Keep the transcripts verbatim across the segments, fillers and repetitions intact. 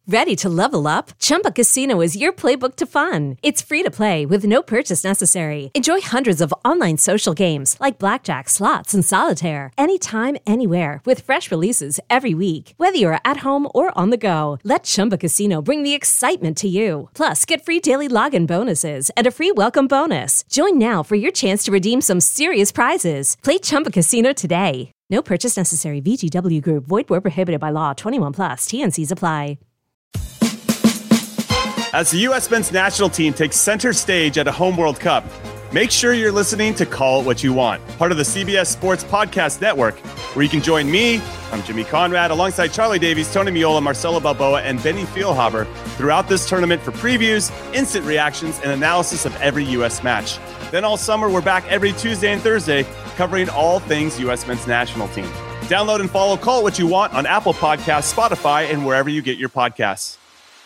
Ready to level up? Chumba Casino is your playbook to fun. It's free to play with no purchase necessary. Enjoy hundreds of online social games like blackjack, slots, and solitaire anytime, anywhere with fresh releases every week. Whether you're at home or on the go, let Chumba Casino bring the excitement to you. Plus, get free daily login bonuses and a free welcome bonus. Join now for your chance to redeem some serious prizes. Play Chumba Casino today. No purchase necessary. V G W Group. Void where prohibited by law. twenty-one plus. T N Cs apply. As the U S men's national team takes center stage at a home World Cup, make sure you're listening to Call It What You Want, part of the C B S Sports Podcast Network, where you can join me, I'm Jimmy Conrad, alongside Charlie Davies, Tony Miola, Marcelo Balboa, and Benny Fieldhaber throughout this tournament for previews, instant reactions, and analysis of every U S match. Then all summer, we're back every Tuesday and Thursday, covering all things U S men's national team. Download and follow Call It What You Want on Apple Podcasts, Spotify, and wherever you get your podcasts.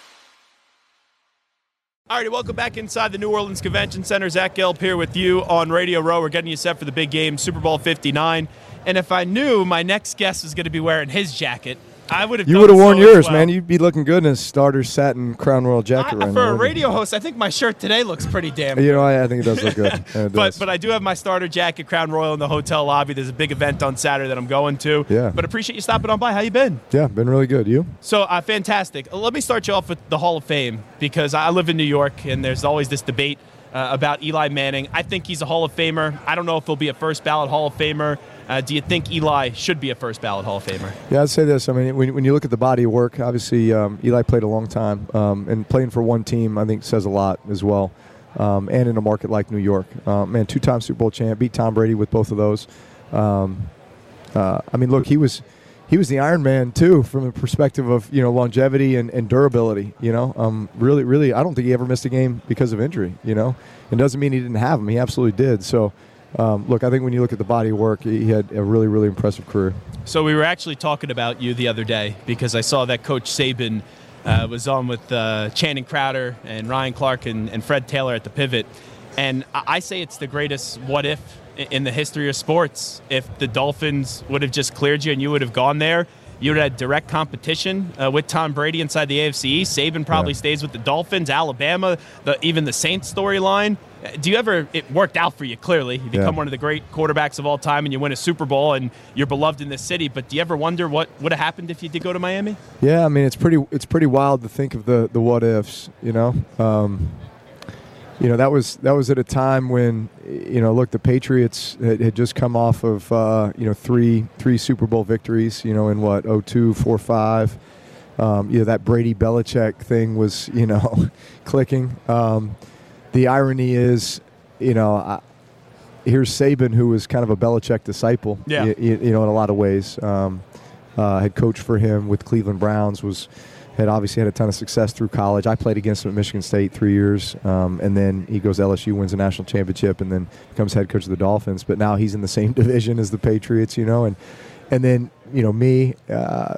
All right, welcome back inside the New Orleans Convention Center. Zach Gelb here with you on Radio Row. We're getting you set for the big game, Super Bowl fifty-nine. And if I knew my next guest was going to be wearing his jacket, I would have You done would have so worn as yours, well. man. You'd be looking good in a starter satin Crown Royal jacket I, right for now. a wouldn't radio host, I think my shirt today looks pretty damn you? good. You know, I, I think it does look good. Yeah, it But does. but I do have my starter jacket, Crown Royal, in the hotel lobby. There's a big event on Saturday that I'm going to. Yeah. But appreciate you stopping on by. How you been? Yeah, been really good. You? So, uh, fantastic. Let me start you off with the Hall of Fame, because I live in New York, and there's always this debate uh, about Eli Manning. I think he's a Hall of Famer. I don't know if he'll be a first ballot Hall of Famer. Uh, do you think Eli should be a first ballot Hall of Famer? Yeah, I'd say this. I mean, when, when you look at the body of work, obviously um, Eli played a long time, um, and playing for one team, I think, says a lot as well. Um, and in a market like New York, uh, man, two-time Super Bowl champ, beat Tom Brady with both of those. Um, uh, I mean, look, he was he was the Iron Man too, from the perspective of you know longevity and, and durability. You know, um, really, really, I don't think he ever missed a game because of injury. You know, it doesn't mean he didn't have them; he absolutely did. So. Um, look, I think when you look at the body of work, he had a really, really impressive career. So we were actually talking about you the other day, because I saw that Coach Saban uh, was on with uh, Channing Crowder and Ryan Clark and, and Fred Taylor at the Pivot. And I say it's the greatest what if in the history of sports. If the Dolphins would have just cleared you and you would have gone there, you would have had direct competition uh, with Tom Brady inside the A F C East. Saban probably Yeah. stays with the Dolphins, Alabama, the, even the Saints storyline. Do you ever, it worked out for you, clearly. You become Yeah. one of the great quarterbacks of all time, and you win a Super Bowl, and you're beloved in this city. But do you ever wonder what would have happened if you did go to Miami? Yeah, I mean, it's pretty it's pretty wild to think of the, the what ifs, you know. Um, you know, that was that was at a time when, you know, look, the Patriots had, had just come off of, uh, you know, three three Super Bowl victories, you know, in what, oh two, four five. Um, you know, that Brady-Belichick thing was, you know, clicking. Um The irony is, you know, I, here's Saban, who was kind of a Belichick disciple, Yeah. you, you know, in a lot of ways. Um, uh, had coached for him with Cleveland Browns, was had obviously had a ton of success through college. I played against him at Michigan State three years, um, and then he goes to L S U, wins a national championship, and then becomes head coach of the Dolphins. But now he's in the same division as the Patriots, you know, and and then, you know, me, uh,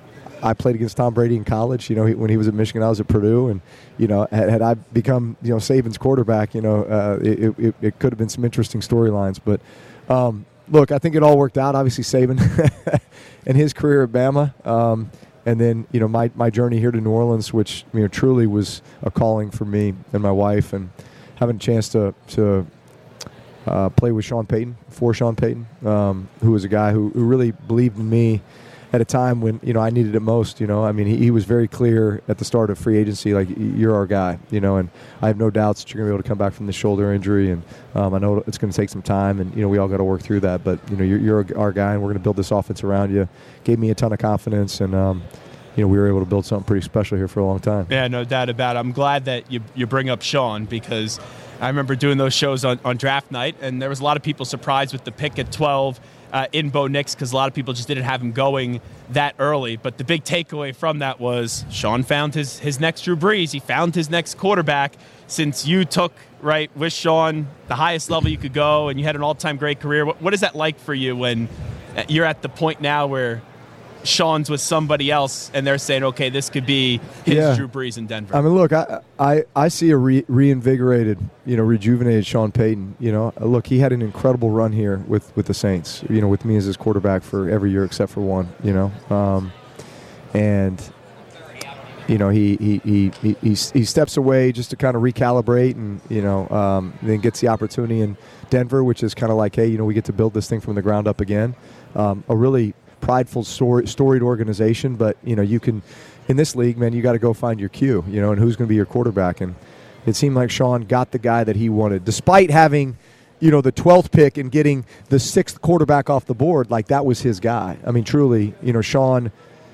I played against Tom Brady in college. You know, he, when he was at Michigan, I was at Purdue, and you know, had, had I become you know Saban's quarterback, you know, uh, it, it, it could have been some interesting storylines. But um, look, I think it all worked out. Obviously, Saban and his career at Bama, um, and then you know my my journey here to New Orleans, which you know truly was a calling for me and my wife, and having a chance to to. Uh, play with Sean Payton, for Sean Payton, um, who was a guy who, who really believed in me at a time when, you know, I needed it most, you know. I mean, he, he was very clear at the start of free agency, like, you're our guy, you know, and I have no doubts that you're going to be able to come back from the shoulder injury, and um, I know it's going to take some time, and, you know, we all got to work through that, but, you know, you're, you're our guy, and we're going to build this offense around you. Gave me a ton of confidence, and, um, you know, we were able to build something pretty special here for a long time. Yeah, no doubt about it. I'm glad that you, you bring up Sean, because I remember doing those shows on, on draft night, and there was a lot of people surprised with the pick at twelve uh, in Bo Nix, because a lot of people just didn't have him going that early. But the big takeaway from that was Sean found his, his next Drew Brees. He found his next quarterback. Since you took, right, with Sean, the highest level you could go, and you had an all-time great career, what, what is that like for you when you're at the point now where Sean's with somebody else, and they're saying, okay, this could be his Yeah. Drew Brees in Denver? I mean, look, I I, I see a re- reinvigorated, you know, rejuvenated Sean Payton. You know, look, he had an incredible run here with, with the Saints, you know, with me as his quarterback for every year except for one, you know. Um, and, you know, he he, he he he he steps away just to kind of recalibrate, and you know, um, then gets the opportunity in Denver, which is kind of like, hey, you know, we get to build this thing from the ground up again. Um, a really prideful, story, storied organization, but you know, you can in this league, man, you got to go find your Q, you know, and who's going to be your quarterback. And it seemed like Sean got the guy that he wanted, despite having, you know, the twelfth pick and getting the sixth quarterback off the board. Like, that was his guy. I mean, truly, you know, Sean.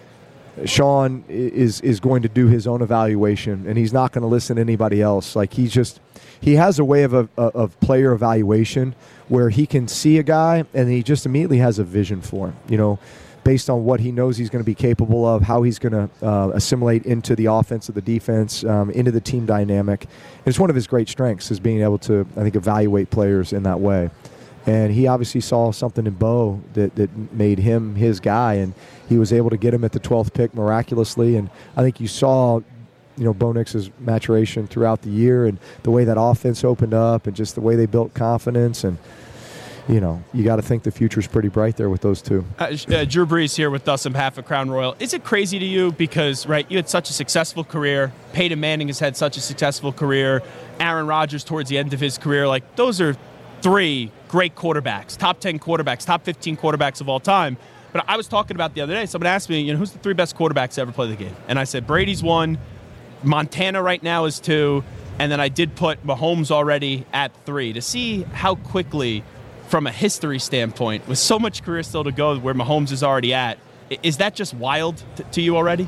Sean is is going to do his own evaluation, and he's not going to listen to anybody else. Like, he's just he has a way of a, of player evaluation where he can see a guy and he just immediately has a vision for him, you know, based on what he knows he's going to be capable of, how he's going to uh, assimilate into the offense or the defense, um, into the team dynamic. And it's one of his great strengths is being able to, I think, evaluate players in that way. And he obviously saw something in Bo that, that made him his guy, and he was able to get him at the twelfth pick miraculously. And I think you saw, you know, Bo Nix's maturation throughout the year and the way that offense opened up and just the way they built confidence. And, you know, you got to think the future's pretty bright there with those two. Uh, uh, Drew Brees here with us on behalf of Crown Royal. Is it crazy to you because, right, you had such a successful career, Peyton Manning has had such a successful career, Aaron Rodgers towards the end of his career, like those are three great quarterbacks, top ten quarterbacks, top fifteen quarterbacks of all time. But I was talking about the other day, someone asked me, you know, who's the three best quarterbacks to ever play the game? And I said, Brady's one, Montana right now is two, and then I did put Mahomes already at three. To see how quickly, from a history standpoint, with so much career still to go where Mahomes is already at, is that just wild t- to you already?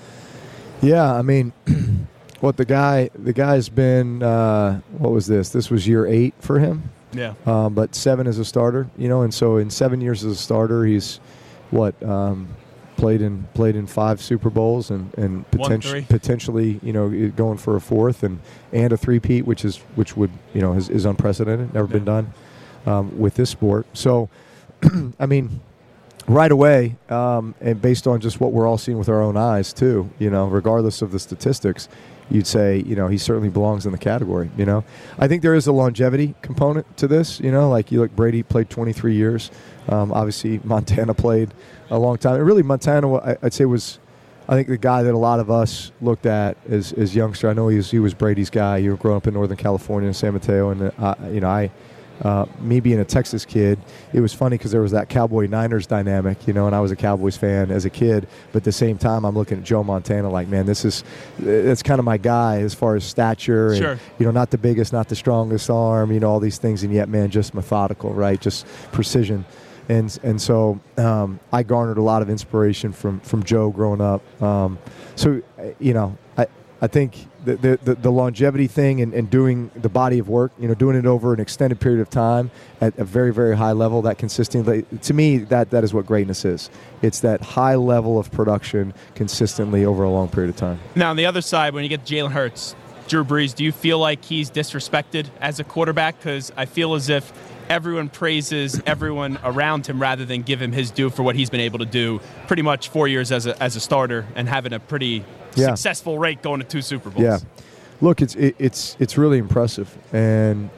Yeah, I mean, what the guy, the guy's been, uh, what was this? This was year eight for him. Yeah. Um, but seven as a starter, you know, and so in seven years as a starter, he's what um, played in played in five Super Bowls and and potentially potentially you know going for a fourth and and a three-peat, which is which would you know is, is unprecedented, never yeah. been done um, with this sport. So, I mean, right away, um, and based on just what we're all seeing with our own eyes too, you know, regardless of the statistics, you'd say, you know, he certainly belongs in the category, you know. I think there is a longevity component to this, you know, like you look, Brady played twenty-three years. Um, obviously, Montana played a long time. And really, Montana, I'd say, was, I think, the guy that a lot of us looked at as as youngster. I know he was, he was Brady's guy. You were growing up in Northern California in San Mateo, and, uh, you know, I... Uh, me being a Texas kid, it was funny because there was that Cowboy-Niners dynamic, you know, and I was a Cowboys fan as a kid. But at the same time, I'm looking at Joe Montana like, man, this is that's kind of my guy as far as stature. And, sure. you know, not the biggest, not the strongest arm, you know, all these things. And yet, man, just methodical, right? Just precision. And and so um, I garnered a lot of inspiration from, from Joe growing up. Um, so, you know, I, I think the, the, the longevity thing and, and doing the body of work, you know, doing it over an extended period of time at a very, very high level, that consistently, to me, that, that is what greatness is. It's that high level of production consistently over a long period of time. Now, on the other side, when you get Jalen Hurts, Drew Brees, do you feel like he's disrespected as a quarterback? Because I feel as if everyone praises everyone around him rather than give him his due for what he's been able to do pretty much four years as a, as a starter and having a pretty yeah. successful rate going to two Super Bowls. Yeah. Look, it's it, it's it's really impressive, and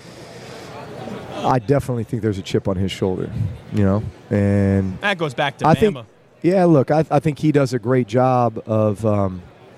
I definitely think there's a chip on his shoulder, you know. And that goes back to I Bama. Think, yeah, look, I, I think he does a great job of um,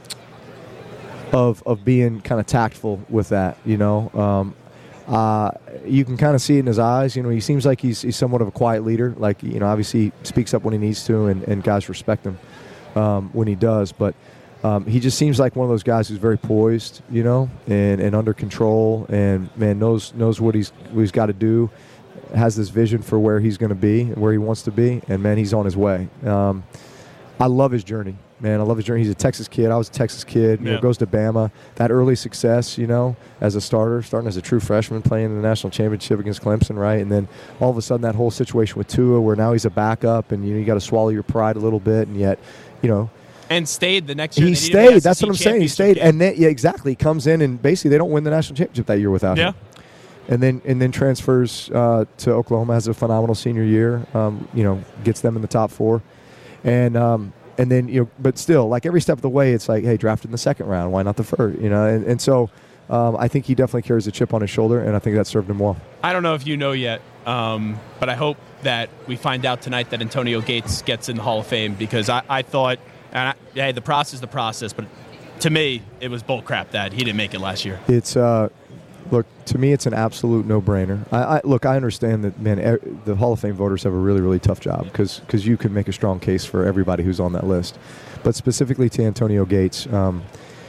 of of being kind of tactful with that, you know. Um, uh, you can kind of see it in his eyes. You know, he seems like he's, he's somewhat of a quiet leader. Like, you know, obviously he speaks up when he needs to, and, and guys respect him um, when he does. But um, he just seems like one of those guys who's very poised, you know, and, and under control, and man knows knows what he's what he's got to do. Has this vision for where he's going to be and where he wants to be, and man, he's on his way. Um, I love his journey. Man, I love his journey. He's a Texas kid. I was a Texas kid. You yeah. know, goes to Bama. That early success, you know, as a starter, starting as a true freshman, playing in the national championship against Clemson, right? And then all of a sudden that whole situation with Tua, where now he's a backup, and you know you got to swallow your pride a little bit, and yet, you know. And stayed the next year. He stayed. That's what I'm saying. He stayed, game. and then yeah, exactly. He comes in, and basically they don't win the national championship that year without yeah. him. And then and then transfers uh, to Oklahoma, has a phenomenal senior year. Um, you know, gets them in the top four, and. Um, And then, you know, but still, like every step of the way, it's like, hey, drafted in the second round. Why not the first? You know, and, and so um, I think he definitely carries a chip on his shoulder, and I think that served him well. I don't know if you know yet, um, but I hope that we find out tonight that Antonio Gates gets in the Hall of Fame, because I, I thought, and I, yeah, the process is the process, but to me, it was bull crap that he didn't make it last year. It's uh, look, to me, it's an absolute no-brainer. I, I look, I understand that, man. Er, the Hall of Fame voters have a really, really tough job because because you can make a strong case for everybody who's on that list, but specifically to Antonio Gates, um,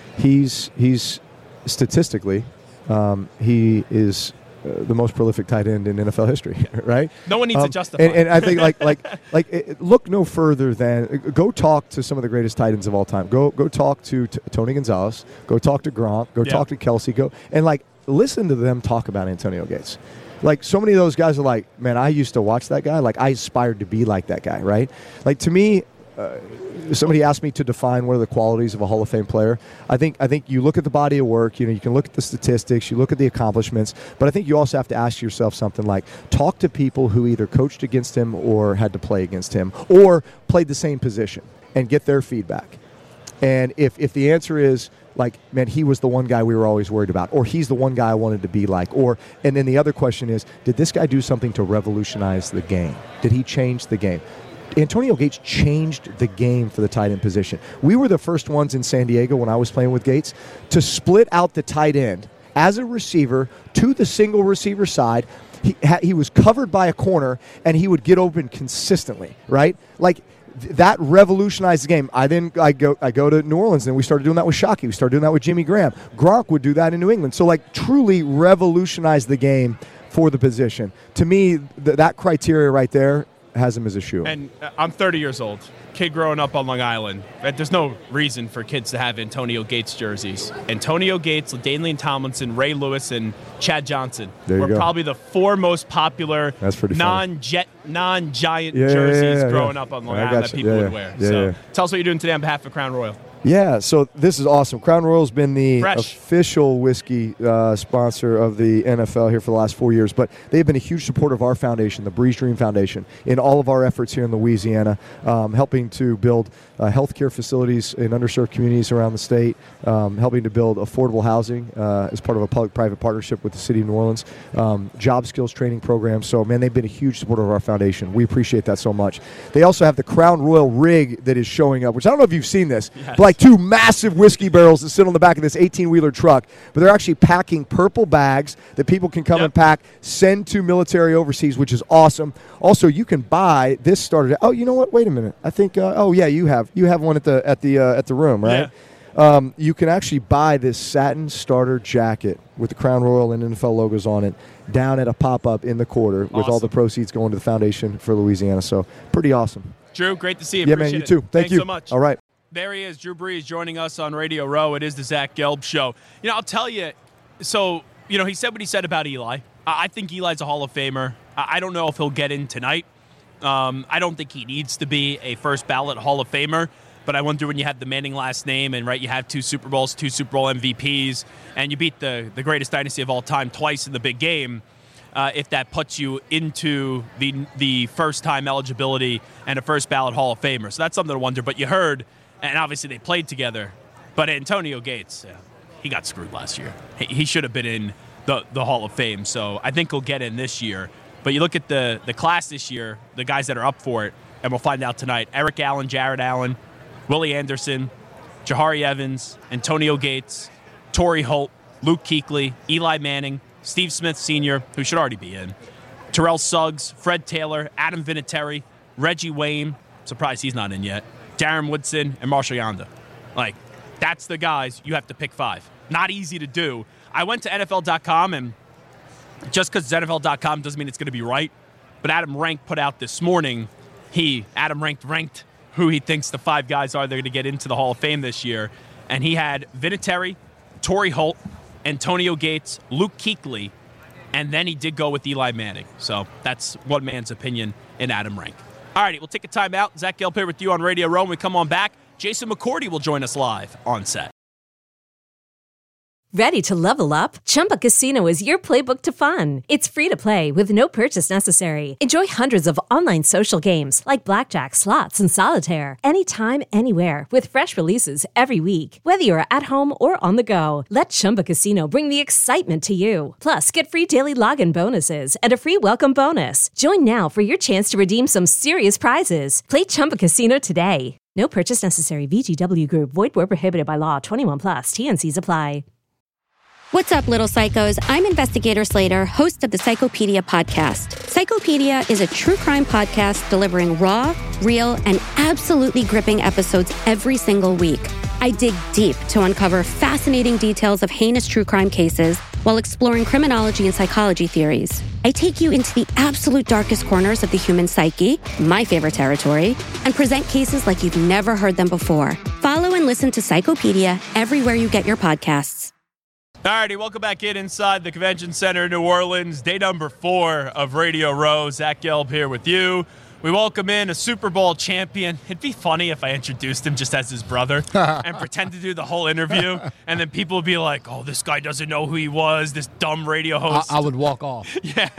he's he's statistically, um, he is. Uh, the most prolific tight end in N F L history, right? No one needs um, to justify. And, and I think, like, like, like, it, look no further than go talk to some of the greatest tight ends of all time. Go, go talk to t- Tony Gonzalez. Go talk to Gronk. Go yeah. talk to Kelsey. Go and like listen to them talk about Antonio Gates. Like so many of those guys are like, man, I used to watch that guy. Like I aspired to be like that guy, right? Like to me. Uh, somebody asked me to define what are the qualities of a Hall of Fame player. I think I think you look at the body of work, you know, you can look at the statistics, you look at the accomplishments, but I think you also have to ask yourself something like talk to people who either coached against him or had to play against him or played the same position and get their feedback. And if, if the answer is like, man, he was the one guy we were always worried about, or he's the one guy I wanted to be like, or and then the other question is, did this guy do something to revolutionize the game? Did he change the game? Antonio Gates changed the game for the tight end position. We were the first ones in San Diego when I was playing with Gates to split out the tight end as a receiver to the single receiver side. He, ha- he was covered by a corner, and he would get open consistently, right? Like, th- that revolutionized the game. I then I go I go to New Orleans, and we started doing that with Shockey. We started doing that with Jimmy Graham. Gronk would do that in New England. So, like, truly revolutionized the game for the position. To me, th- that criteria right there has him as a shoe. And uh, I'm thirty years old, kid growing up on Long Island. There's no reason for kids to have Antonio Gates jerseys. Antonio Gates, LaDainian Tomlinson, Ray Lewis, and Chad Johnson were go. probably the four most popular non-jet, non-giant yeah, jerseys yeah, yeah, growing yeah. up on Long I Island that people yeah, would wear. Yeah, so yeah. tell us what you're doing today on behalf of Crown Royal. Yeah, so this is awesome. Crown Royal's been the Fresh. official whiskey uh, sponsor of the N F L here for the last four years, but they've been a huge supporter of our foundation, the Breeze Dream Foundation, in all of our efforts here in Louisiana, um, helping to build uh, healthcare facilities in underserved communities around the state, um, helping to build affordable housing uh, as part of a public-private partnership with the city of New Orleans, um, job skills training programs. So, man, they've been a huge supporter of our foundation. We appreciate that so much. They also have the Crown Royal rig that is showing up, which I don't know if you've seen this, yes. but like two massive whiskey barrels that sit on the back of this eighteen-wheeler truck, but they're actually packing purple bags that people can come yep. and pack, send to military overseas, which is awesome. Also, you can buy this starter. Oh, you know what? Wait a minute. I think. Uh, oh, yeah, you have you have one at the at the uh, at the room, right? Yeah. Um, you can actually buy this satin starter jacket with the Crown Royal and N F L logos on it down at a pop-up in the quarter with awesome. all the proceeds going to the foundation for Louisiana. So pretty awesome. Drew, great to see you. Yeah, Appreciate man, you it. too. Thank Thanks you so much. All right. There he is, Drew Brees, joining us on Radio Row. It is the Zach Gelb Show. You know, I'll tell you, so, you know, he said what he said about Eli. I think Eli's a Hall of Famer. I don't know if he'll get in tonight. Um, I don't think he needs to be a first ballot Hall of Famer, but I wonder when you have the Manning last name and, right, you have two Super Bowls, two Super Bowl M V Ps, and you beat the, the greatest dynasty of all time twice in the big game, uh, if that puts you into the the first-time eligibility and a first ballot Hall of Famer. So that's something to wonder. But you heard, and obviously they played together, but Antonio Gates, yeah, he got screwed last year. He, he should have been in the, the Hall of Fame, so I think he'll get in this year. But you look at the, the class this year, the guys that are up for it, and we'll find out tonight. Eric Allen, Jared Allen, Willie Anderson, Jahari Evans, Antonio Gates, Torrey Holt, Luke Kuechly, Eli Manning, Steve Smith Senior, who should already be in, Terrell Suggs, Fred Taylor, Adam Vinatieri, Reggie Wayne, surprised he's not in yet, Darren Woodson, and Marshall Yanda. Like, that's the guys you have to pick five. Not easy to do. I went to N F L dot com, and just because it's N F L dot com doesn't mean it's going to be right, but Adam Rank put out this morning, he, Adam Rank, ranked who he thinks the five guys are that are going to get into the Hall of Fame this year, and he had Vinatieri, Torrey Holt, Antonio Gates, Luke Kuechly, and then he did go with Eli Manning. So that's one man's opinion in Adam Rank. All righty, we'll take a time out. Zach Gelb here with you on Radio Row. When we come on back, Jason McCourty will join us live on set. Ready to level up? Chumba Casino is your playbook to fun. It's free to play with no purchase necessary. Enjoy hundreds of online social games like blackjack, slots, and solitaire anytime, anywhere with fresh releases every week. Whether you're at home or on the go, let Chumba Casino bring the excitement to you. Plus, get free daily login bonuses and a free welcome bonus. Join now for your chance to redeem some serious prizes. Play Chumba Casino today. No purchase necessary. V G W Group. Void where prohibited by law. twenty-one plus. T N Cs apply. What's up, little psychos? I'm Investigator Slater, host of the Psychopedia podcast. Psychopedia is a true crime podcast delivering raw, real, and absolutely gripping episodes every single week. I dig deep to uncover fascinating details of heinous true crime cases while exploring criminology and psychology theories. I take you into the absolute darkest corners of the human psyche, my favorite territory, and present cases like you've never heard them before. Follow and listen to Psychopedia everywhere you get your podcasts. Alrighty, welcome back in inside the Convention Center in New Orleans. Day number four of Radio Row. Zach Gelb here with you. We welcome in a Super Bowl champion. It'd be funny if I introduced him just as his brother and pretend to do the whole interview, and then people would be like, oh, this guy doesn't know who he was, this dumb radio host. I, I would walk off. Yeah.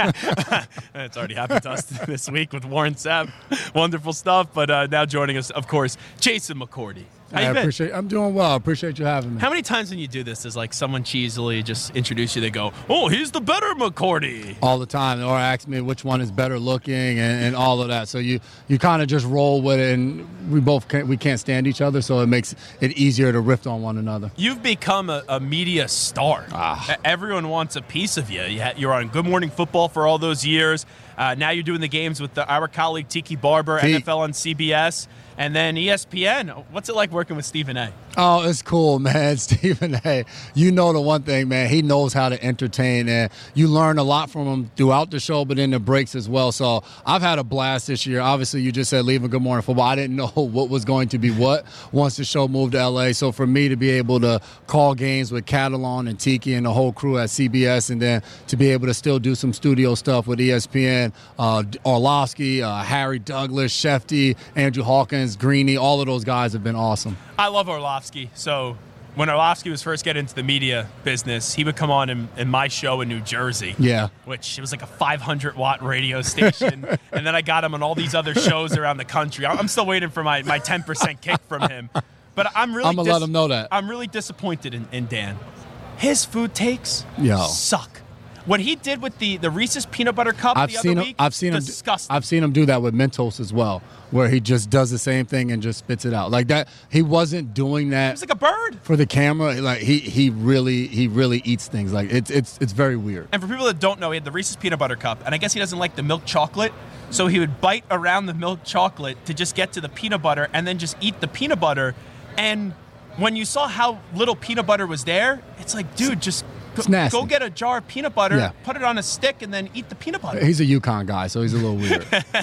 It's already happened to us this week with Warren Sapp. Wonderful stuff. But uh, now joining us, of course, Jason McCourty. How I you been? appreciate. I'm doing well. I appreciate you having me. How many times when you do this does like someone cheesily just introduce you? They go, "Oh, he's the better McCourty." All the time, or ask me which one is better looking, and, and all of that. So you you kind of just roll with it, and we both can't, we can't stand each other, so it makes it easier to riff on one another. You've become a, a media star. Ah. Everyone wants a piece of you. you had, you're on Good Morning Football for all those years. Uh, now you're doing the games with the, our colleague Tiki Barber, T- N F L on C B S. And then E S P N. What's it like working with Stephen A? Oh, it's cool, man. Stephen A. You know the one thing, man. He knows how to entertain, and you learn a lot from him throughout the show, but in the breaks as well. So I've had a blast this year. Obviously, you just said leaving Good Morning Football. I didn't know what was going to be what once the show moved to L A. So for me to be able to call games with Catalan and Tiki and the whole crew at C B S, and then to be able to still do some studio stuff with E S P N, uh, Orlovsky, uh, Harry Douglas, Shefty, Andrew Hawkins, Greeny, all of those guys have been awesome. I love Orlovsky. So when Orlovsky was first getting into the media business, he would come on in, in my show in New Jersey. Yeah. Which it was like a five hundred watt radio station. And then I got him on all these other shows around the country. I'm still waiting for my, my ten percent kick from him. But I'm really I'm going to dis- let him know that. I'm really disappointed in, in Dan. His food takes Yo. suck. What he did with the, the Reese's Peanut Butter Cup I've the seen other him, week, I've seen him. disgusting. I've seen him do that with Mentos as well, where he just does the same thing and just spits it out like that. He wasn't doing that. He's like a bird. For the camera. Like he, he really he really eats things. Like it's it's it's very weird. And for people that don't know, he had the Reese's Peanut Butter Cup, and I guess he doesn't like the milk chocolate, so he would bite around the milk chocolate to just get to the peanut butter, and then just eat the peanut butter. And when you saw how little peanut butter was there, it's like, dude, just go, go get a jar of peanut butter, yeah. put it on a stick, and then eat the peanut butter. He's a Yukon guy, so he's a little weird.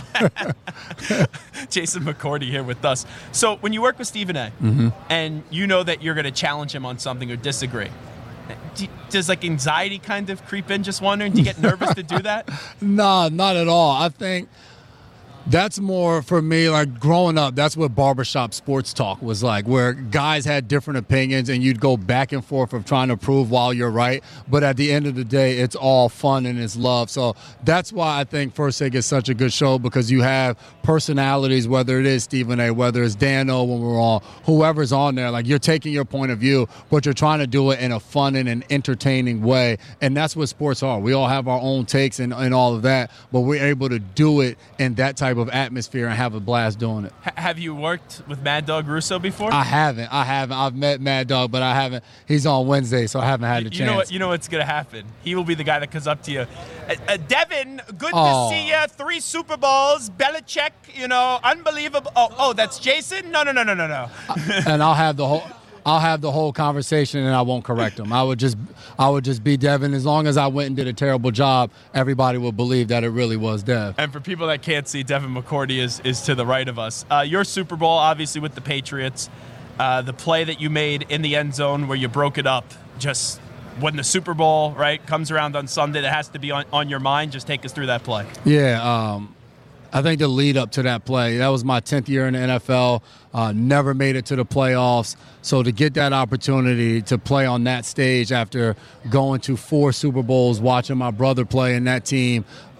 Jason McCourty here with us. So when you work with Stephen A, mm-hmm. and you know that you're going to challenge him on something or disagree, do, does like anxiety kind of creep in? Just wondering, do you get nervous to do that? Nah, not at all. I think that's more for me, like growing up, that's what barbershop sports talk was like, where guys had different opinions and you'd go back and forth of trying to prove while you're right. But at the end of the day, it's all fun and it's love. So that's why I think First Take is such a good show, because you have personalities, whether it is Stephen A, whether it's Dan O when we're on, whoever's on there, like you're taking your point of view, but you're trying to do it in a fun and an entertaining way. And that's what sports are. We all have our own takes and, and all of that, but we're able to do it in that type of atmosphere and have a blast doing it. H- have you worked with Mad Dog Russo before? I haven't. I haven't. I've met Mad Dog, but I haven't. He's on Wednesday, so I haven't had the you chance. Know what, you know what's going to happen? He will be the guy that comes up to you. Uh, uh, Devin, good Oh. to see you. Three Super Bowls. Belichick, you know, unbelievable. Oh, oh, that's Jason? No, no, no, no, no, no. And I'll have the whole I'll have the whole conversation and I won't correct him. I would just I would just be Devin. As long as I went and did a terrible job, everybody would believe that it really was Dev. And for people that can't see, Devin McCourty is, is to the right of us. Uh, your Super Bowl, obviously, with the Patriots. Uh, the play that you made in the end zone where you broke it up, just when the Super Bowl, right, comes around on Sunday, that has to be on, on your mind. Just take us through that play. Yeah, um, I think the lead up to that play, that was my tenth year in the N F L, uh, never made it to the playoffs. So to get that opportunity to play on that stage after going to four Super Bowls, watching my brother play in that team,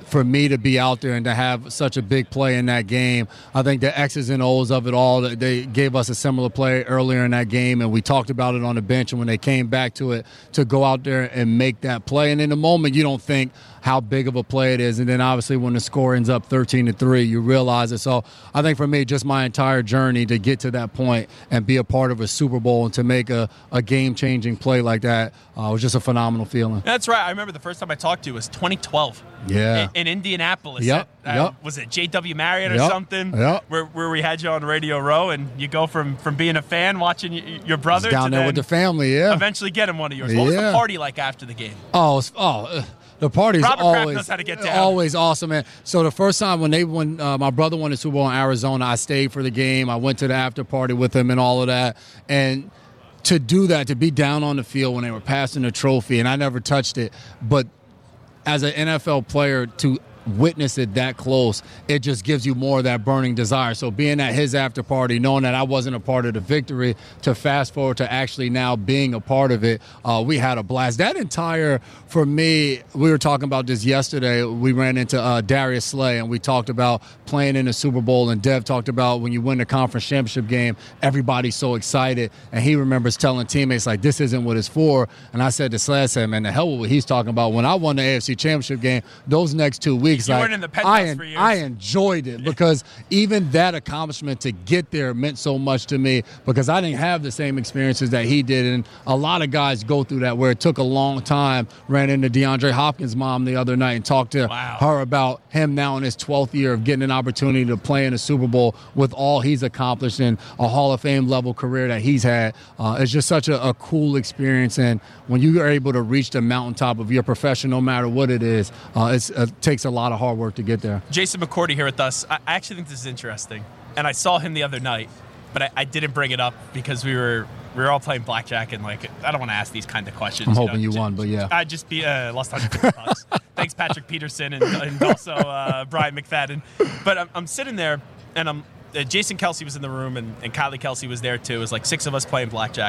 for me to be out there and to have such a big play in that game. I think the X's and O's of it all, they gave us a similar play earlier in that game, and we talked about it on the bench, and when they came back to it, to go out there and make that play. And in the moment, you don't think how big of a play it is. And then obviously when the score ends up thirteen to three, you realize it. So I think for me, just my entire journey to get to that point and be a part of a Super Bowl and to make a, a game-changing play like that uh, was just a phenomenal feeling. That's right. I remember the first time I talked to you was twenty twelve. Yeah. In, in Indianapolis. Yep. At, uh, yep. Was it J W Marriott or yep. something? Yep. Where, where we had you on Radio Row, and you go from, from being a fan, watching y- your brother, down to there with the family, yeah. eventually getting one of yours. What was Yeah. the party like after the game? Oh, it's, oh. Uh, The party's Robert Kraft always knows how to get down. always awesome, man. So the first time when they when uh, my brother won the Super Bowl in Arizona, I stayed for the game. I went to the after party with him and all of that. And to do that, to be down on the field when they were passing the trophy, and I never touched it, but as an N F L player to witness it that close, it just gives you more of that burning desire. So being at his after party, knowing that I wasn't a part of the victory, to fast forward to actually now being a part of it, uh, we had a blast. That entire, for me, we were talking about this yesterday. We ran into uh, Darius Slay, and we talked about playing in the Super Bowl, and Dev talked about when you win the conference championship game, everybody's so excited, and he remembers telling teammates, like, this isn't what it's for. And I said to Slay, I said, man, the hell with what he's talking about. When I won the A F C championship game, those next two weeks, You like, weren't in the penthouse I, en- for years. I enjoyed it because even that accomplishment to get there meant so much to me because I didn't have the same experiences that he did. And a lot of guys go through that where it took a long time. Ran into DeAndre Hopkins' mom the other night and talked to Wow. her about him now in his twelfth year of getting an opportunity to play in a Super Bowl with all he's accomplished and a Hall of Fame level career that he's had. Uh, it's just such a, a cool experience. And when you are able to reach the mountaintop of your profession, no matter what it is, uh, it's, it takes a lot of hard work to get there. Jason McCourty here with us. I I actually think this is interesting, and I saw him the other night, but I, I didn't bring it up because we were we were all playing blackjack, and like I don't want to ask these kind of questions. I'm you hoping know, you j- won, but yeah. I just be uh, lost one hundred fifty bucks. Thanks, Patrick Peterson, and, and also uh, Brian McFadden. But I'm, I'm sitting there, and I'm uh, Jason Kelsey was in the room, and, and Kylie Kelsey was there too. It was like six of us playing blackjack,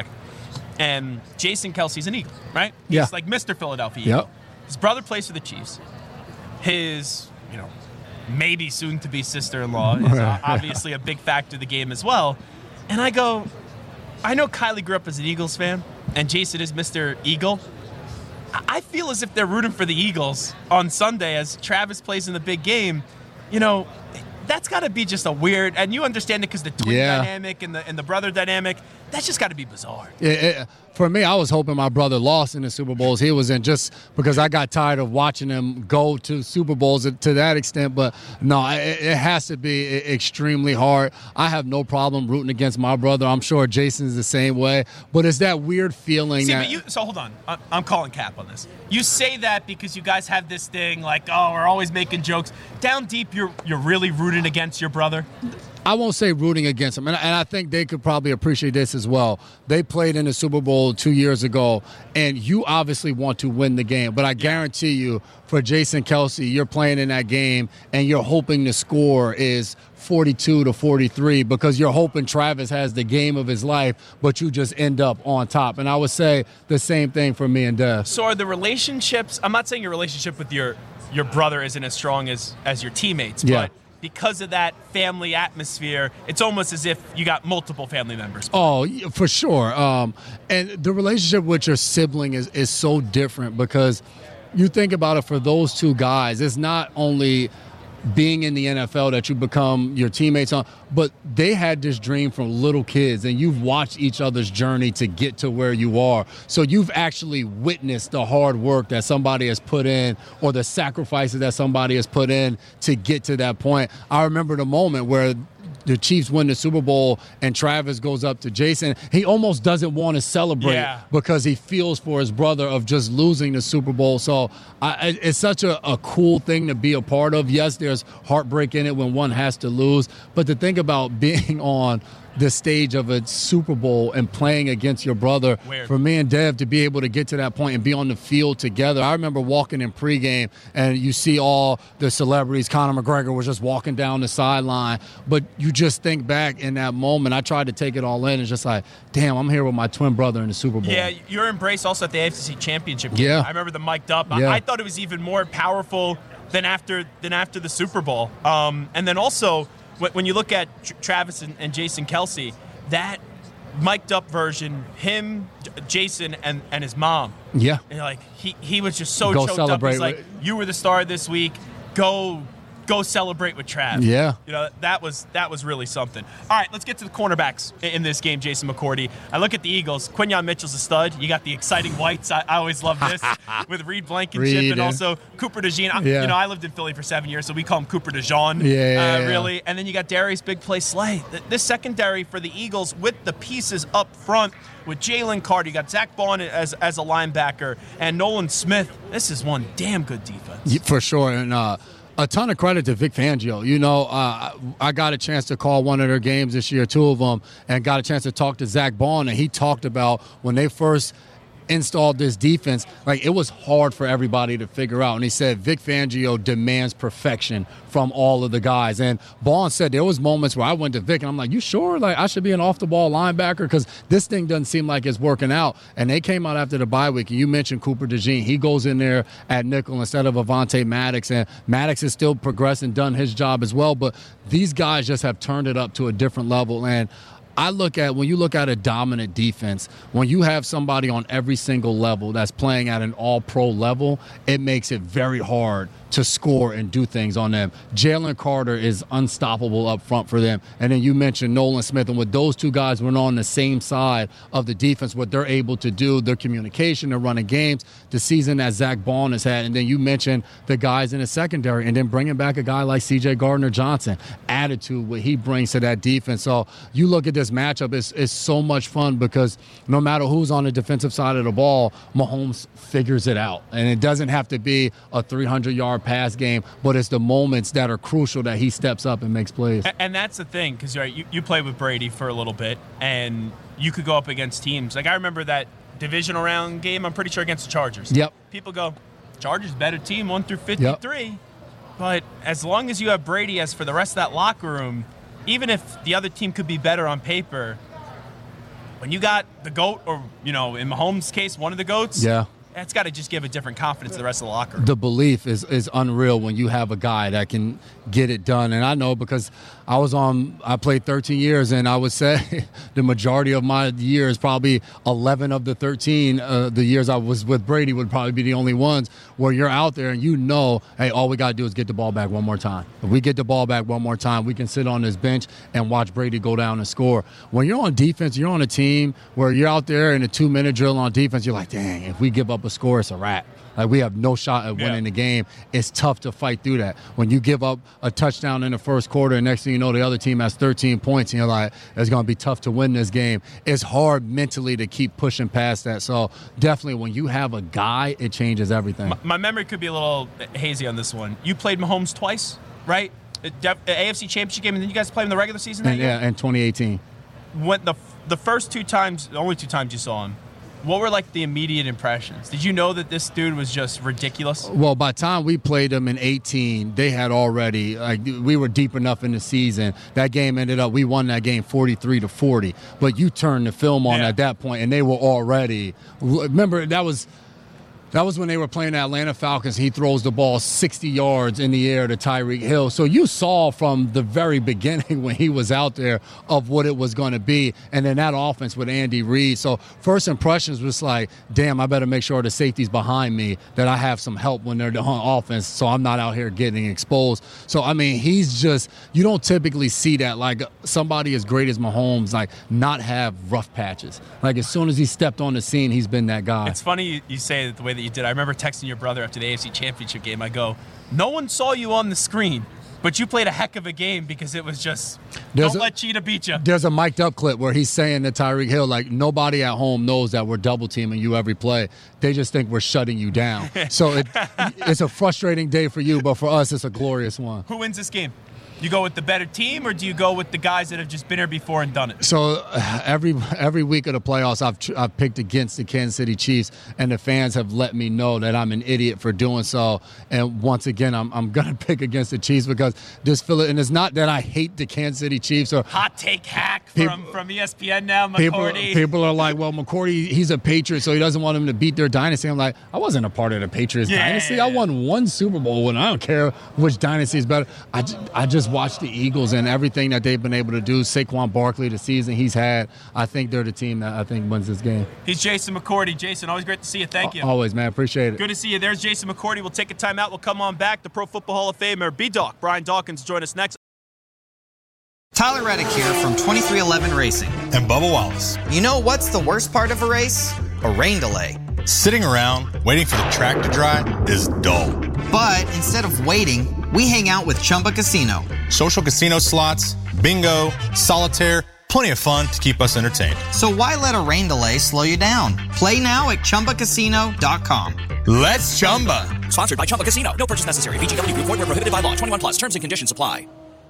and Jason Kelsey's an Eagle, right? He's Yeah. like Mister Philadelphia Eagle. Yep. His brother plays for the Chiefs. His, you know, maybe soon-to-be sister-in-law is uh, obviously a big factor of the game as well. And I go, I know Kylie grew up as an Eagles fan, and Jason is Mister Eagle. I I feel as if they're rooting for the Eagles on Sunday as Travis plays in the big game. You know, that's got to be just a weird, and you understand it because the twin Yeah. dynamic and the and the brother dynamic. That's just got to be bizarre. It, it, for me, I was hoping my brother lost in the Super Bowls. He was in just because I got tired of watching him go to Super Bowls to that extent. But no, it, it has to be extremely hard. I have no problem rooting against my brother. I'm sure Jason's the same way. But it's that weird feeling See, that. but you, so hold on. I- I'm calling cap on this. You say that because you guys have this thing like, oh, we're always making jokes. Down deep, you're you're really rooting against your brother. I won't say rooting against them, and, and I think they could probably appreciate this as well. They played in the Super Bowl two years ago, and you obviously want to win the game. But I guarantee you, for Jason Kelsey, you're playing in that game, and you're hoping the score is forty-two to forty-three because you're hoping Travis has the game of his life, but you just end up on top. And I would say the same thing for me and Dev. So are the relationships? I'm not saying your relationship with your your brother isn't as strong as as your teammates, Yeah. but because of that family atmosphere, it's almost as if you got multiple family members. Oh, yeah, for sure. Um, and the relationship with your sibling is, is so different because you think about it for those two guys. It's not only being in the N F L that you become your teammates on, but they had this dream from little kids, and you've watched each other's journey to get to where you are. So you've actually witnessed the hard work that somebody has put in or the sacrifices that somebody has put in to get to that point. I remember the moment where the Chiefs win the Super Bowl and Travis goes up to Jason. He almost doesn't want to celebrate Yeah. because he feels for his brother of just losing the Super Bowl. So I, it's such a, a cool thing to be a part of. Yes, there's heartbreak in it when one has to lose, but to think about being on the stage of a Super Bowl and playing against your brother, Weird. for me and Dev to be able to get to that point and be on the field together. I remember walking in pregame and you see all the celebrities. Conor McGregor was just walking down the sideline, but you just think back in that moment. I tried to take it all in. It's just like, damn, I'm here with my twin brother in the Super Bowl. Yeah, your embrace also at the A F C Championship game. Yeah. I remember the mic'd up. Yeah. I, I thought it was even more powerful than after than after the Super Bowl. Um, and then also, when you look at Travis and, and Jason Kelce, that mic'd up version, him, Jason, and, and his mom. Yeah. And like he, he was just so Go choked celebrate up. He's like, with- you were the star this week. Go go celebrate with Trav. Yeah. You know, that was that was really something. All right, let's get to the cornerbacks in, in this game, Jason McCourty. I look at the Eagles. Quinyon Mitchell's a stud. You got the exciting whites. I, I always love this with Reed Blankenship Reed, and yeah. also Cooper DeJean. I, Yeah. You know, I lived in Philly for seven years, so we call him Cooper DeJean. Yeah, yeah, uh, yeah. really. And then you got Darius Big Play Slay. Th- This secondary for the Eagles with the pieces up front with Jalen Carter. You got Zach Bond as, as a linebacker and Nolan Smith. This is one damn good defense. Yeah, for sure. And uh, a ton of credit to Vic Fangio. You know, uh, I got a chance to call one of their games this year, two of them, and got a chance to talk to Zach Bond, and he talked about when they first installed this defense, like it was hard for everybody to figure out. And he said Vic Fangio demands perfection from all of the guys. And Bond said there was moments where I went to Vic and I'm like, you sure? Like I should be an off-the-ball linebacker because this thing doesn't seem like it's working out. And they came out after the bye week, and you mentioned Cooper DeJean. He goes in there at nickel instead of Avonte Maddox, and Maddox is still progressing, done his job as well. But these guys just have turned it up to a different level. And I look at, when you look at a dominant defense, when you have somebody on every single level that's playing at an all-pro level, it makes it very hard to score and do things on them. Jalen Carter is unstoppable up front for them. And then you mentioned Nolan Smith, and with those two guys, we're on the same side of the defense, what they're able to do, their communication, their running games, the season that Zach Bond has had. And then you mentioned the guys in the secondary, and then bringing back a guy like C J Gardner-Johnson, attitude, what he brings to that defense. So you look at this matchup, it's, it's so much fun because no matter who's on the defensive side of the ball, Mahomes figures it out. And it doesn't have to be a three hundred yard pass game, but it's the moments that are crucial that he steps up and makes plays. And that's the thing, because right, you, you played with Brady for a little bit, and you could go up against teams. Like I remember that divisional round game, I'm pretty sure, against the Chargers. Yep. People go, Chargers better team, one through fifty-three. Yep. But as long as you have Brady as for the rest of that locker room, even if the other team could be better on paper, when you got the GOAT, or, you know, in Mahomes' case, one of the GOATs, yeah, that's got to just give a different confidence to the rest of the locker room. The belief is, is unreal when you have a guy that can get it done. And I know because I was on, I played thirteen years, and I would say the majority of my years, probably eleven of the thirteen, uh, the years I was with Brady would probably be the only ones where you're out there and you know, hey, all we got to do is get the ball back one more time. If we get the ball back one more time, we can sit on this bench and watch Brady go down and score. When you're on defense, you're on a team where you're out there in a two-minute drill on defense, you're like, dang, if we give up a score, it's a wrap. Like, we have no shot at winning yeah. the game. It's tough to fight through that. When you give up a touchdown in the first quarter, and next thing you know, the other team has thirteen points, and you're like, it's going to be tough to win this game. It's hard mentally to keep pushing past that. So definitely when you have a guy, it changes everything. My, my memory could be a little hazy on this one. You played Mahomes twice, right? A F C Championship game, and then you guys played in the regular season that and, year? Yeah, in twenty eighteen. When the, the first two times, the only two times you saw him, what were, like, the immediate impressions? Did you know that this dude was just ridiculous? Well, by the time we played them in eighteen, they had already, like, we were deep enough in the season. That game ended up, we won that game forty-three to forty. But you turned the film on yeah. at that point, and they were already, remember, that was... That was when they were playing the Atlanta Falcons. He throws the ball sixty yards in the air to Tyreek Hill. So you saw from the very beginning when he was out there of what it was going to be. And then that offense with Andy Reid. So first impressions was like, damn, I better make sure the safety's behind me, that I have some help when they're on offense so I'm not out here getting exposed. So, I mean, he's just, you don't typically see that. Like, somebody as great as Mahomes, like, not have rough patches. Like, as soon as he stepped on the scene, he's been that guy. It's funny you, you say it the way that you did. I remember texting your brother after the A F C Championship game. I go, no one saw you on the screen, but you played a heck of a game because it was just, there's don't a, let Cheetah beat you. There's a mic'd up clip where he's saying to Tyreek Hill, like, nobody at home knows that we're double teaming you every play. They just think we're shutting you down. So it, it's a frustrating day for you, but for us, it's a glorious one. Who wins this game? You go with the better team, or do you go with the guys that have just been here before and done it? So uh, every every week of the playoffs, I've I've picked against the Kansas City Chiefs, and the fans have let me know that I'm an idiot for doing so. And once again, I'm I'm gonna pick against the Chiefs because this Philly, and it's not that I hate the Kansas City Chiefs or hot take hack people, from from E S P N now. People, McCourty. people are like, well, McCourty, he's a Patriot, so he doesn't want him to beat their dynasty. I'm like, I wasn't a part of the Patriots yeah. dynasty. I won one Super Bowl, and I don't care which dynasty is better. I, I just watched the Eagles and everything that they've been able to do. Saquon Barkley, the season he's had, I think they're the team that I think wins this game. He's Jason McCourty. Jason, always great to see you. Thank you. Always, man. Appreciate it. Good to see you. There's Jason McCourty. We'll take a timeout. We'll come on back. The Pro Football Hall of Famer, B-Doc, Brian Dawkins, join us next. Tyler Reddick here from twenty-three eleven Racing. And Bubba Wallace. You know what's the worst part of a race? A rain delay. Sitting around waiting for the track to dry is dull. But instead of waiting, we hang out with Chumba Casino. Social casino slots, bingo, solitaire, plenty of fun to keep us entertained. So why let a rain delay slow you down? Play now at Chumba Casino dot com. Let's Chumba. Sponsored by Chumba Casino. No purchase necessary. V G W Group. Void where prohibited by law. twenty-one plus. Terms and conditions apply.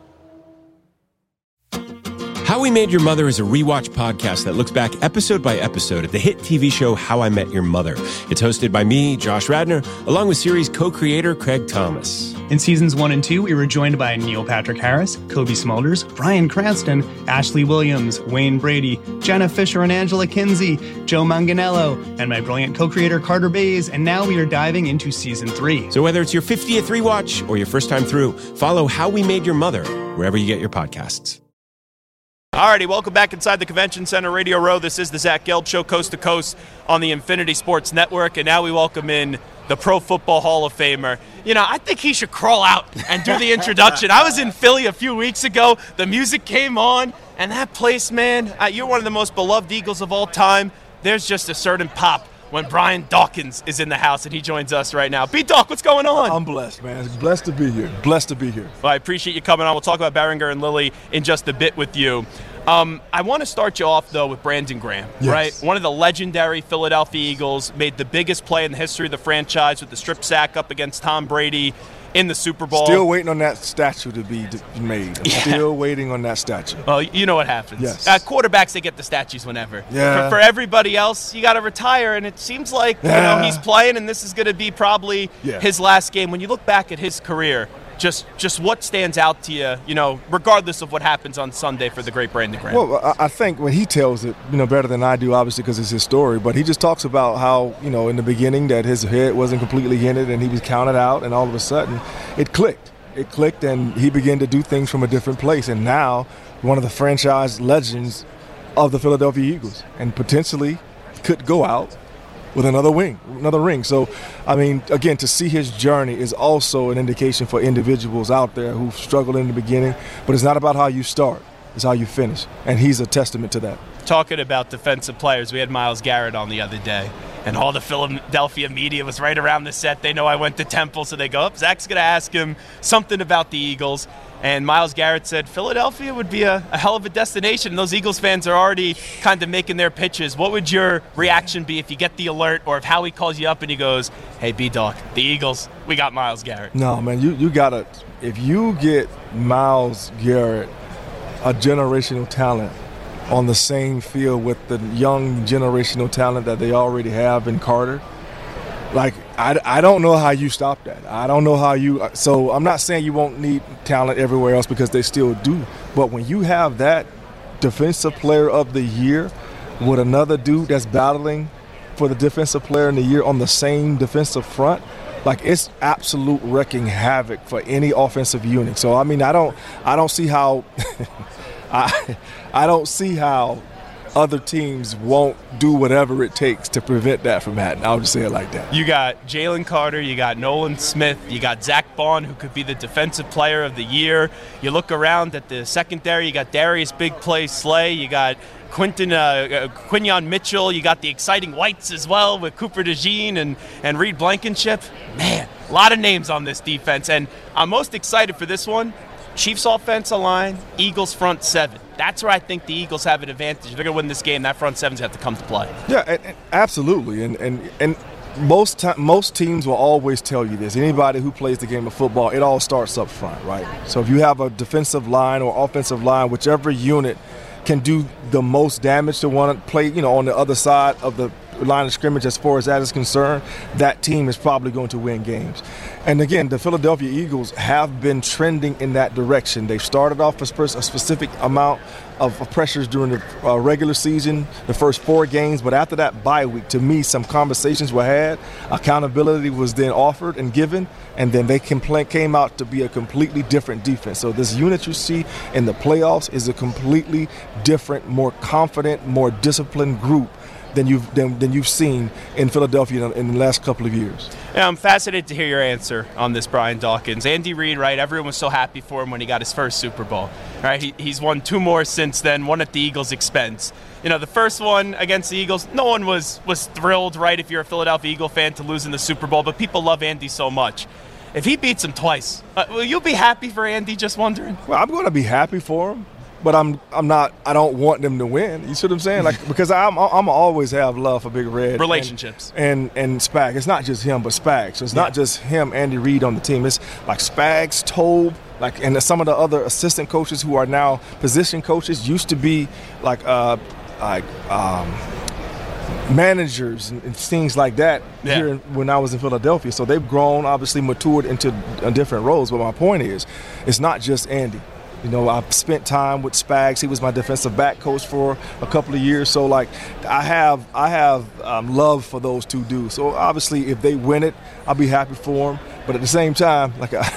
How We Made Your Mother is a rewatch podcast that looks back episode by episode at the hit T V show How I Met Your Mother. It's hosted by me, Josh Radnor, along with series co-creator Craig Thomas. In seasons one and two, we were joined by Neil Patrick Harris, Kobe Smulders, Bryan Cranston, Ashley Williams, Wayne Brady, Jenna Fisher and Angela Kinsey, Joe Manganiello, and my brilliant co-creator Carter Bays, and now we are diving into season three. So whether it's your fiftieth rewatch or your first time through, follow How We Made Your Mother wherever you get your podcasts. Alrighty, welcome back inside the Convention Center Radio Row. This is the Zach Gelb Show, coast to coast on the Infinity Sports Network, and now we welcome in the Pro Football Hall of Famer. You know, I think he should crawl out and do the introduction. I was in Philly a few weeks ago. The music came on, and that place, man, uh, you're one of the most beloved Eagles of all time. There's just a certain pop when Brian Dawkins is in the house, and he joins us right now. B-Doc, what's going on? I'm blessed, man. It's blessed to be here. Blessed to be here. Well, I appreciate you coming on. We'll talk about Behringer and Lilly in just a bit with you. Um, I want to start you off, though, with Brandon Graham, yes. right? One of the legendary Philadelphia Eagles, made the biggest play in the history of the franchise with the strip sack up against Tom Brady in the Super Bowl. Still waiting on that statue to be made. I'm yeah. still waiting on that statue. Well, you know what happens. Yes. Uh, quarterbacks, they get the statues whenever. Yeah. For, for everybody else, you got to retire, and it seems like yeah. you know he's playing, and this is going to be probably yeah. his last game. When you look back at his career, just just what stands out to you, you know, regardless of what happens on Sunday for the great Brandon Graham? Well, I think when he tells it, you know, better than I do, obviously, because it's his story, but he just talks about how, you know, in the beginning that his head wasn't completely in it and he was counted out, and all of a sudden it clicked. It clicked, and he began to do things from a different place, and now one of the franchise legends of the Philadelphia Eagles, and potentially could go out with another wing, another ring. So, I mean, again, to see his journey is also an indication for individuals out there who struggled in the beginning, but it's not about how you start, it's how you finish, and he's a testament to that. Talking about defensive players, we had Myles Garrett on the other day, and all the Philadelphia media was right around the set. They know I went to Temple, so they go, oh, Zach's going to ask him something about the Eagles. And Myles Garrett said Philadelphia would be a, a hell of a destination. And those Eagles fans are already kind of making their pitches. What would your reaction be if you get the alert, or if Howie calls you up and he goes, hey, B-Doc, the Eagles, we got Myles Garrett? No, man, you, you got to – if you get Myles Garrett, a generational talent, on the same field with the young generational talent that they already have in Carter, like, I, I don't know how you stop that. I don't know how you – so I'm not saying you won't need talent everywhere else, because they still do. But when you have that defensive player of the year with another dude that's battling for the defensive player in the year on the same defensive front, like, it's absolute wrecking havoc for any offensive unit. So, I mean, I don't I don't see how – I I don't see how – other teams won't do whatever it takes to prevent that from happening. I'll just say it like that. You got Jalen Carter, you got Nolan Smith, you got Zach Bond, who could be the defensive player of the year. You look around at the secondary, you got Darius Big Play Slay, you got Quinton, uh, uh, Quinyon Mitchell, you got the exciting whites as well with Cooper DeJean and, and Reed Blankenship. Man, a lot of names on this defense, and I'm most excited for this one. Chiefs offensive line, Eagles front seven. That's where I think the Eagles have an advantage. If they're going to win this game, that front seven's have to come to play. Yeah, and, and absolutely. And, and and most ti- most teams will always tell you this. Anybody who plays the game of football, it all starts up front, right? So if you have a defensive line or offensive line, whichever unit can do the most damage to one play, you know, on the other side of the line of scrimmage as far as that is concerned, that team is probably going to win games. And again, the Philadelphia Eagles have been trending in that direction. They've started off a specific amount of pressures during the uh, regular season, the first four games, but after that bye week, to me, some conversations were had, accountability was then offered and given, and then they compl- came out to be a completely different defense. So this unit you see in the playoffs is a completely different, more confident, more disciplined group than you've than, than you've seen in Philadelphia in the last couple of years. Yeah, I'm fascinated to hear your answer on this, Brian Dawkins. Andy Reid, right? Everyone was so happy for him when he got his first Super Bowl. Right? He, he's won two more since then, one at the Eagles' expense. You know, the first one against the Eagles, no one was was thrilled, right, if you're a Philadelphia Eagle fan, to lose in the Super Bowl, but people love Andy so much. If he beats him twice, uh, will you be happy for Andy, just wondering? Well, I'm going to be happy for him. But I'm I'm not I don't want them to win. You see what I'm saying? Like, because I'm I'm always have love for Big Red. Relationships. And and, and Spags. It's not just him, but Spags. So it's yeah. not just him, Andy Reid on the team. It's like Spags, Tobe, like, and some of the other assistant coaches who are now position coaches used to be like uh like um managers and, and things like that yeah. here when I was in Philadelphia. So they've grown, obviously matured into uh, different roles. But my point is, it's not just Andy. You know, I've spent time with Spags. He was my defensive back coach for a couple of years. So, like, I have I have um, love for those two dudes. So, obviously, if they win it, I'll be happy for them. But at the same time, like, I,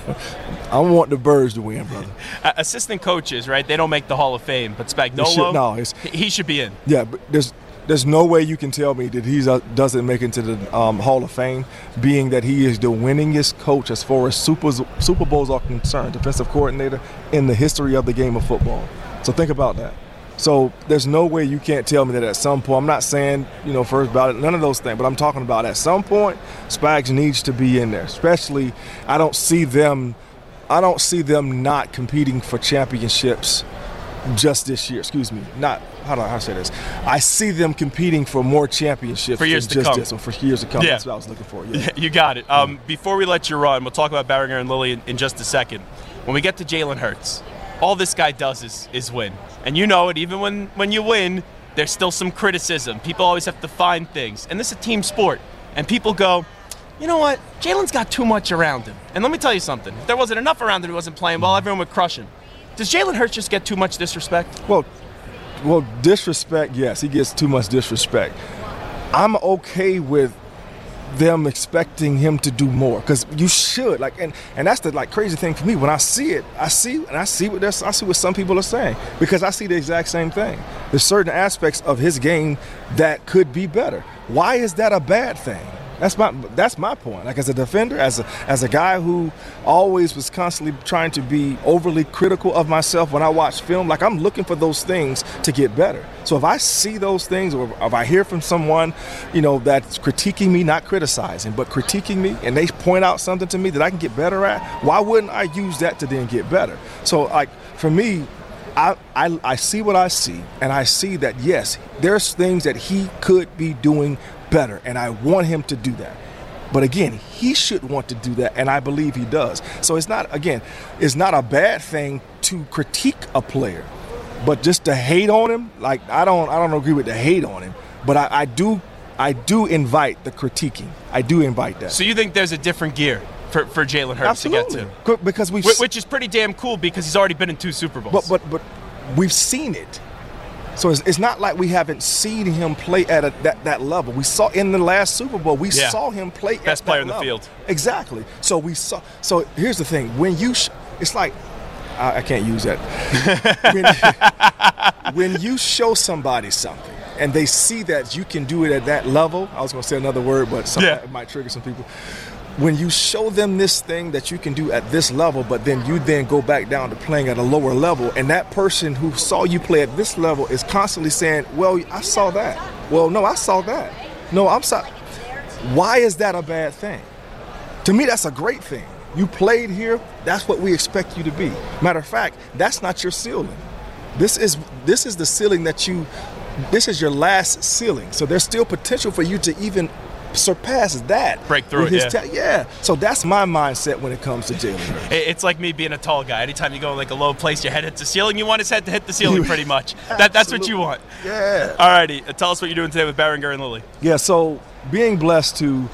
I want the Birds to win, brother. Uh, assistant coaches, right? They don't make the Hall of Fame, but Spagnuolo, should, no, it's, he should be in. Yeah, but there's there's no way you can tell me that he uh, doesn't make it into the um, Hall of Fame, being that he is the winningest coach as far as Super, Super Bowls are concerned, defensive coordinator in the history of the game of football. So think about that. So there's no way you can't tell me that at some point. I'm not saying, you know, first ballot, none of those things, but I'm talking about at some point, Spags needs to be in there. Especially, I don't see them, I don't see them not competing for championships just this year. Excuse me, not. How do I, how do I say this? I see them competing for more championships for years than to just come. This one, for years to come. Yeah. That's what I was looking for. Yeah. You got it. Um, before we let you run, we'll talk about Baringer and Lilly in, in just a second. When we get to Jalen Hurts, all this guy does is, is win. And you know it, even when, when you win, there's still some criticism. People always have to find things. And this is a team sport. And people go, you know what? Jalen's got too much around him. And let me tell you something. If there wasn't enough around him, he wasn't playing well, everyone would crush him. Does Jalen Hurts just get too much disrespect? Well, Well, disrespect, yes, he gets too much disrespect. I'm okay with them expecting him to do more, because you should. Like, and, and that's the like crazy thing for me. When I see it, I see and I see what they're, I see what some people are saying, because I see the exact same thing. There's certain aspects of his game that could be better. Why is that a bad thing? That's my that's my point. Like, as a defender, as a as a guy who always was constantly trying to be overly critical of myself when I watch film, like, I'm looking for those things to get better. So if I see those things, or if I hear from someone, you know, that's critiquing me, not criticizing, but critiquing me, and they point out something to me that I can get better at, why wouldn't I use that to then get better? So, like, for me, I, I I see what I see, and I see that, yes, there's things that he could be doing better, and I want him to do that. But again, he should want to do that, and I believe he does. So it's not, again, it's not a bad thing to critique a player, but just to hate on him, like, I don't I don't agree with the hate on him, but I, I do I do invite the critiquing. I do invite that. So you think there's a different gear for, for Jalen Hurts Absolutely. to get to? Because we've Which is pretty damn cool, because he's already been in two Super Bowls. But but but we've seen it. So it's, it's not like we haven't seen him play at a, that, that level. We saw in the last Super Bowl, we yeah. saw him play Best at player that in the level. field. Exactly. So we saw. So here's the thing: when you, sh- it's like, I, I can't use that. when, when you show somebody something and they see that you can do it at that level, I was going to say another word, but some, yeah. it might trigger some people. When you show them this thing that you can do at this level, but then you then go back down to playing at a lower level, and that person who saw you play at this level is constantly saying, well, I saw that. Well, no, I saw that. No, I'm sorry. Why is that a bad thing? To me, that's a great thing. You played here, that's what we expect you to be. Matter of fact, that's not your ceiling. This is this is the ceiling that you, this is your last ceiling. So there's still potential for you to even surpasses that. Break through with it, his yeah. ta- yeah. So that's my mindset when it comes to Jalen Hurts. It- It's like me being a tall guy. Anytime you go in like a low place, your head hits the ceiling, you want his head to hit the ceiling pretty much. That, that's what you want. Yeah. All righty. Tell us what you're doing today with Berenger and Lilly. Yeah, so being blessed to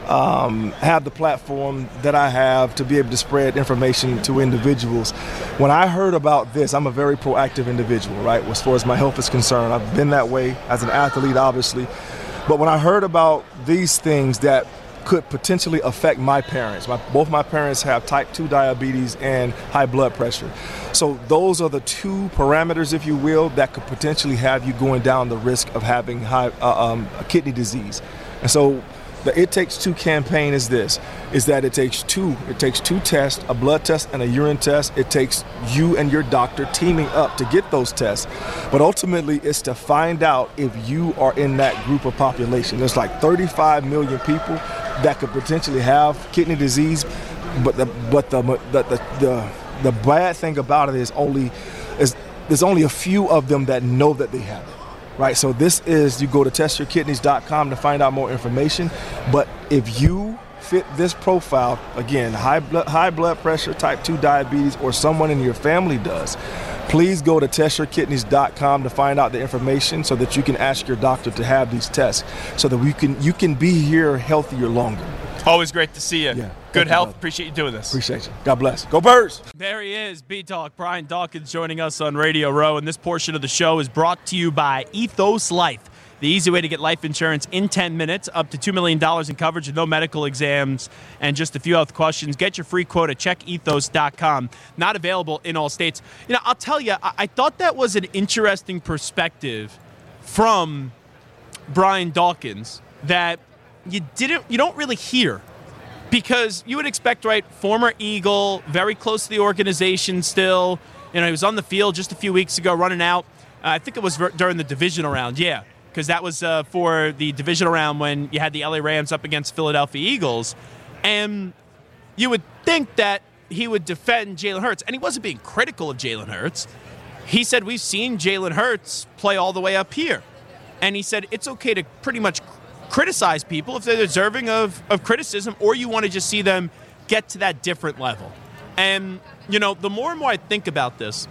um, have the platform that I have to be able to spread information to individuals. When I heard about this, I'm a very proactive individual, right, as far as my health is concerned. I've been that way as an athlete, obviously. But when I heard about these things that could potentially affect my parents, my, both my parents have type two diabetes and high blood pressure. So those are the two parameters, if you will, that could potentially have you going down the risk of having high, uh, um, kidney disease. And so the It Takes Two campaign is this, is that it takes two. It takes two tests, a blood test and a urine test. It takes you and your doctor teaming up to get those tests. But ultimately, it's to find out if you are in that group of population. There's like thirty-five million people that could potentially have kidney disease, but the but the the the, the, the bad thing about it is only is there's only a few of them that know that they have it. Right, so this is, you go to test your kidneys dot com to find out more information. But if you fit this profile, again, high blood, high blood pressure, type two diabetes, or someone in your family does, please go to test your kidneys dot com to find out the information so that you can ask your doctor to have these tests so that we can you can be here healthier longer. Always great to see you. Yeah. Good you, health. brother. Appreciate you doing this. Appreciate you. God bless. Go Birds. There he is, B-Talk. Brian Dawkins joining us on Radio Row. And this portion of the show is brought to you by Ethos Life, the easy way to get life insurance in ten minutes, up to two million dollars in coverage with no medical exams and just a few health questions. Get your free quote at check ethos dot com. Not available in all states. You know, I'll tell you, I, I thought that was an interesting perspective from Brian Dawkins that you didn't, you don't really hear. Because you would expect, right, former Eagle, very close to the organization still. You know, he was on the field just a few weeks ago running out. Uh, I think it was ver- during the divisional round, yeah, because that was uh, for the divisional round when you had the L A Rams up against Philadelphia Eagles. And you would think that he would defend Jalen Hurts, and he wasn't being critical of Jalen Hurts. He said, we've seen Jalen Hurts play all the way up here. And he said, it's okay to pretty much criticize people if they're deserving of, of criticism, or you want to just see them get to that different level. And, you know, the more and more I think about this,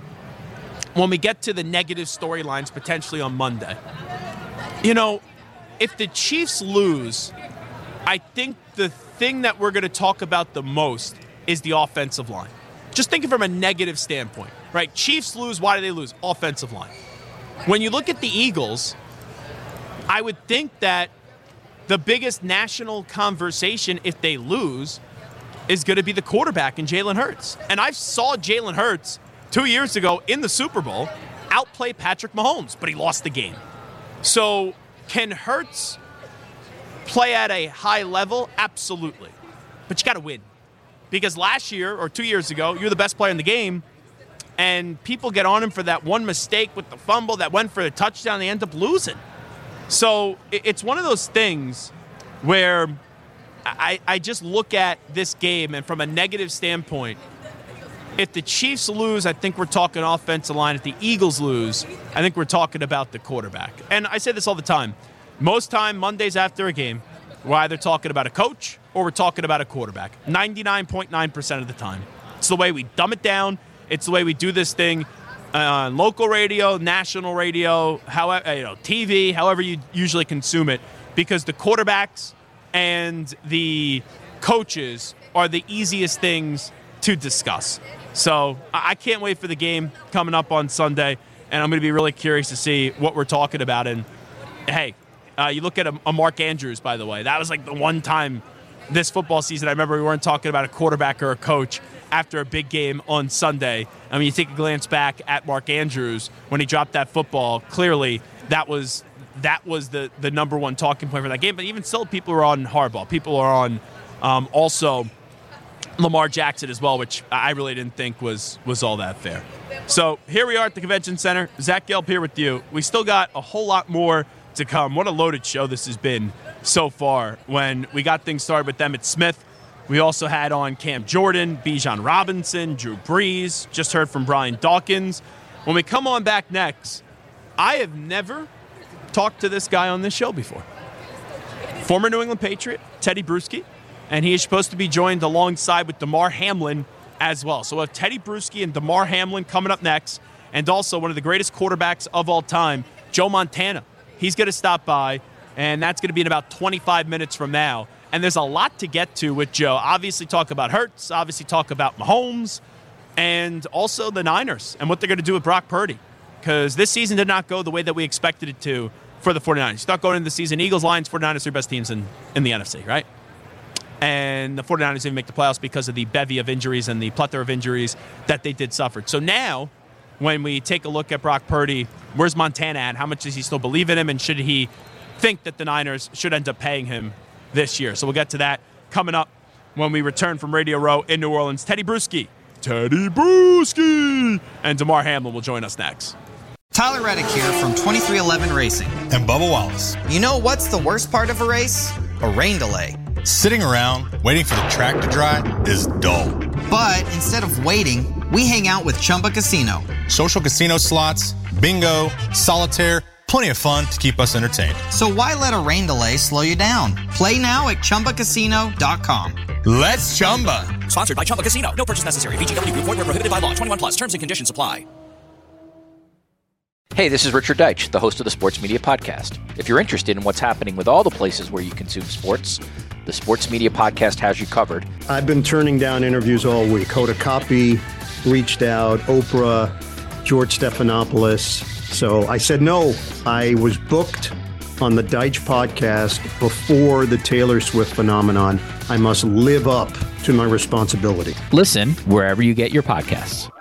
when we get to the negative storylines potentially on Monday, you know, if the Chiefs lose, I think the thing that we're going to talk about the most is the offensive line. Just thinking from a negative standpoint, right? Chiefs lose, why do they lose? Offensive line. When you look at the Eagles, I would think that the biggest national conversation if they lose is going to be the quarterback in Jalen Hurts. And I saw Jalen Hurts two years ago in the Super Bowl outplay Patrick Mahomes, but he lost the game. So can Hurts play at a high level? Absolutely. But you got to win. Because last year or two years ago, you're the best player in the game, and people get on him for that one mistake with the fumble that went for a touchdown. They end up losing. So it's one of those things where I, I just look at this game, and from a negative standpoint, if the Chiefs lose, I think we're talking offensive line. If the Eagles lose, I think we're talking about the quarterback. And I say this all the time. Most time, Mondays after a game, we're either talking about a coach or we're talking about a quarterback. ninety-nine point nine percent of the time. It's the way we dumb it down. It's the way we do this thing on local radio, national radio, however, you know, T V, however you usually consume it, because the quarterbacks and the coaches are the easiest things to discuss. So I can't wait for the game coming up on Sunday, and I'm going to be really curious to see what we're talking about. And hey, uh, you look at a, a Mark Andrews, by the way. That was like the one time this football season I remember we weren't talking about a quarterback or a coach after a big game on Sunday. I mean, you take a glance back at Mark Andrews when he dropped that football. Clearly, that was that was the, the number one talking point for that game. But even still, people are on Harbaugh. People are on um, also Lamar Jackson as well, which I really didn't think was was all that fair. So here we are at the Convention Center. Zach Gelb here with you. We still got a whole lot more to come. What a loaded show this has been so far. When we got things started with Emmitt Smith, we also had on Cam Jordan, Bijan Robinson, Drew Brees, just heard from Brian Dawkins. When we come on back next, I have never talked to this guy on this show before. former New England Patriot, Teddy Bruschi, and he is supposed to be joined alongside with Damar Hamlin as well. So we have Teddy Bruschi and Damar Hamlin coming up next, and also one of the greatest quarterbacks of all time, Joe Montana. He's going to stop by, and that's going to be in about twenty-five minutes from now. And there's a lot to get to with Joe. Obviously talk about Hurts, obviously talk about Mahomes, and also the Niners and what they're going to do with Brock Purdy. Because this season did not go the way that we expected it to for the 49ers. You thought going into the season, Eagles, Lions, 49ers, three best teams in, in the N F C, right? And the 49ers didn't make the playoffs because of the bevy of injuries and the plethora of injuries that they did suffer. So now, when we take a look at Brock Purdy, where's Montana at? How much does he still believe in him? And should he think that the Niners should end up paying him this year? So we'll get to that coming up when we return from Radio Row in New Orleans. Teddy Bruschi, Teddy Bruschi, and Damar Hamlin will join us next. Tyler Reddick here from twenty-three eleven Racing. And Bubba Wallace. You know what's the worst part of a race? A rain delay. Sitting around waiting for the track to dry is dull. But instead of waiting, we hang out with Chumba Casino. Social casino slots, bingo, solitaire, plenty of fun to keep us entertained. So why let a rain delay slow you down? Play now at Chumba Casino dot com. Let's Chumba. Sponsored by Chumba Casino. No purchase necessary. V G W Group. Void where prohibited by law. twenty-one plus. Terms and conditions apply. Hey, this is Richard Deitch, the host of the Sports Media Podcast. If you're interested in what's happening with all the places where you consume sports, the Sports Media Podcast has you covered. I've been turning down interviews all week. Hoda Kotb reached out, Oprah, George Stephanopoulos. So I said no. I was booked on the Deitch Podcast before the Taylor Swift phenomenon. I must live up to my responsibility. Listen wherever you get your podcasts.